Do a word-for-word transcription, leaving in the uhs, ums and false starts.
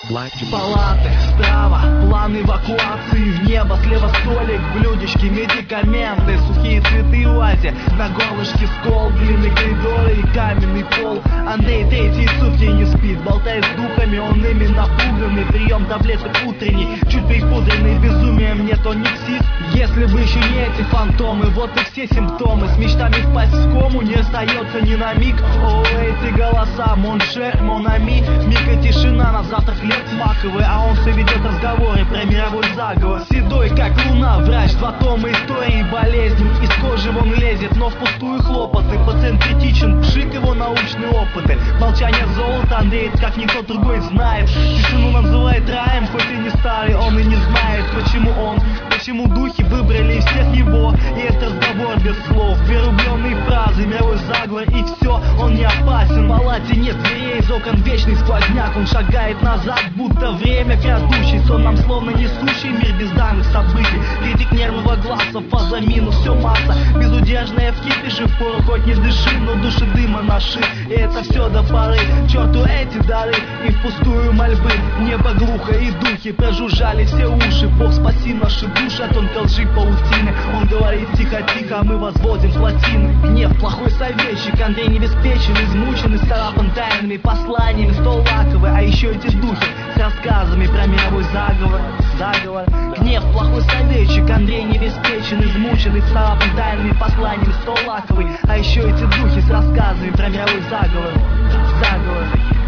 Палаты, страва, план эвакуации в небо. Слева столик, блюдечки, медикаменты, сухие цветы в вазе, на горлышке скол, длинные коридоры и каменный пол. Андрей третьи сутки не спит, болтает с духами, он ими напуганный. Прием таблеток утренний, чуть припудренный, безумием нет, он не псих. Если бы еще не эти фантомы, вот и все симптомы. С мечтами впасть в кому не остается ни на миг. О, эти голоса, моншер, монами, миг и тишина, на завтра хлеб маковый, а он все ведет разговоры про мировой заговор. Седой как луна, врач, два тома истории болезней, из кожи вон лезет, но впустую хлопоты. Пациент критичен, пшик его научные опыты. Молчание золото, Андрей как никто другой знает. Тишину называет раем, хоть и не старый, он и не знает, почему он, почему духи выбрали из всех его. И это разговор без слов, верублённые фразы, мировой заговор, и все, он не опасен. В палате нет дверей, из окон вечный сквозняк, он шагает назад, будто время крадущий, сон нам словно несущий мир без данных событий. Критик нервного глаза, фаза минус, все масса, безудержная в кипише, впору хоть не дыши, но души дыма наши. И это все до поры, к черту эти дары и впустую мольбы. Небо глухо и духи прожужжали все уши. Бог спаси наши души от тонкой лжи паутины. Он говорит тихо-тихо, а мы возводим плотины. Гнев плохой советчик, Андрей небеспечен, измучен, исцарапан тайными посланиями, стол лаковый, а еще эти духи с рассказами про мировой заговор. Заговор. Гнев плохой советчик, Андрей небеспечен, измучен, исцарапан тайными посланиями, стол лаковый, а еще эти духи с рассказами про мировой заговор. Заговор.